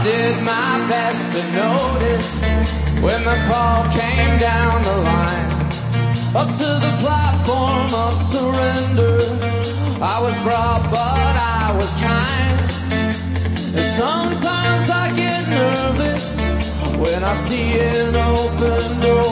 did my best to notice when the call came down the line. Up to the platform of surrender, I was brought but I was kind. And sometimes I get nervous when I see an open door.